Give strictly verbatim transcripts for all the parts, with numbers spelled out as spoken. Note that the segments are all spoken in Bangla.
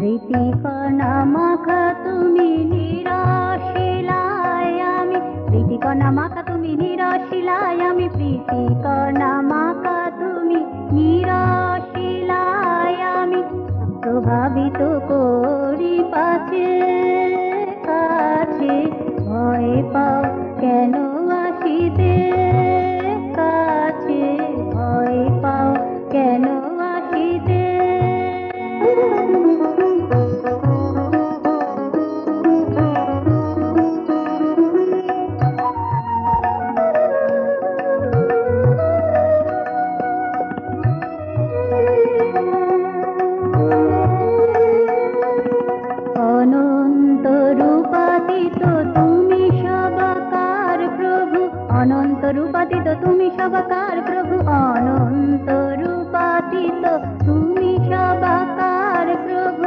প্রীতিকণা মাখা তুমি নিরশিলায় আমি, প্রীতিকণা মাখা তুমি নিরশিলায় আমি, প্রীতিকণা মাখা তুমি নিরশিলায় আমি। প্রভাবিত করি পাছে কাছে, ভয় পাও কেন আসিতে কাছে, ভয় পাও কেন আসিতে। অনন্ত রূপাতীত তুমি সবাকার প্রভু, অনন্ত রূপাতীত তুমি সবাকার প্রভু, অনন্ত রূপাতীত তুমি সবাকার প্রভু।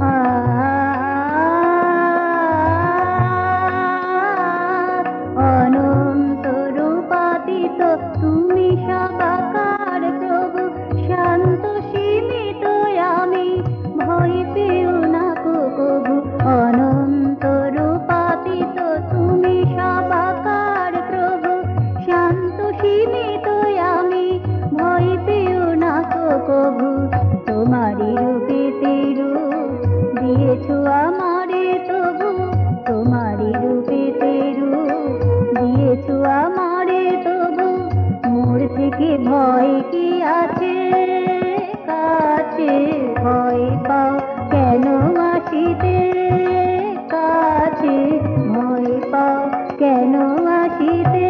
অনন্ত রূপাতীত তুমি সবাকার প্রভু, শান্ত সীমিত আমি, ভয় পেও না কো কভু। অনন্ত রূপাতীত তুমি সবাকার প্রভু, শান্ত সীমিত আমি, ভয় পেও না কো কভু। তোমারি রূপেতে রূপ দিয়েছ আমারে তবু, তোমারি রূপেতে রূপ দিয়েছ আমারে তবু। মোর থেকে ভয় কি আছে কাছে, ভয় পাও কেন আসিতে কাছে, ভয় পাও কেন আসিতে।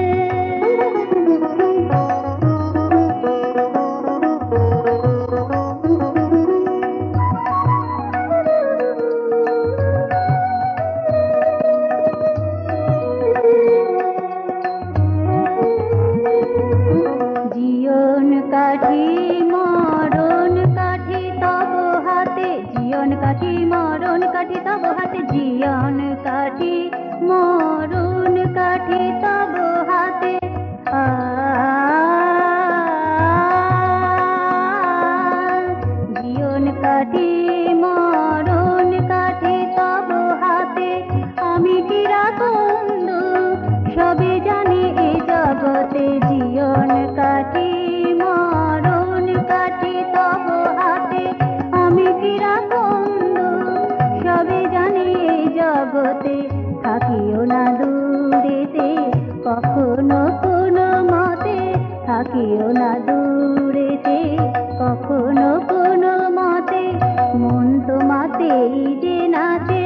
জীবন কাঠি মরণ কাঠি তব হাতে, জীবন কাঠি মরণ কাঠি তব হাতে, জীবন কাঠি মরণ কাঠি তব হাতে। জীবন কাঠি মরণ কাঠি তব হাতে, আমি চিরাকুন্দ সবে জানি এ জগতে। জীবন কাঠি মরণ কাঠি তব হাতে, আমি চিরাকুন্দ সবে জানি এই জগতে। থাকিও না দূরেতে কখনো কোনো মতে, থাকিও না দূরেতে কখনো কোনো মতে। মন তোমাতেই যে নাচে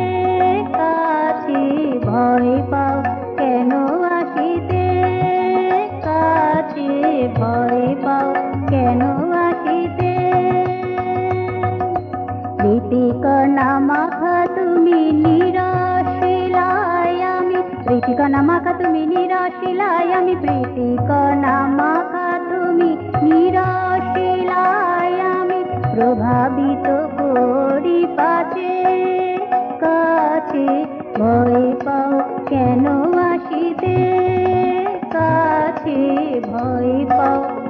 কাছে, ভয় পাও কেন আসিতে কাছে, ভয় পাও কেন আসিতে। প্রীতিকণা মাখা তুমি নিরশিলায় আমি, প্রীতিকণা মাখা তুমি নিরশিলায় আমি, প্রীতিকণা মাখা তুমি নিরশিলায় আমি। প্রভাবিত করি পাছে কাছে, ভয় পাও কেন আসিতে কাছে, ভয় পাও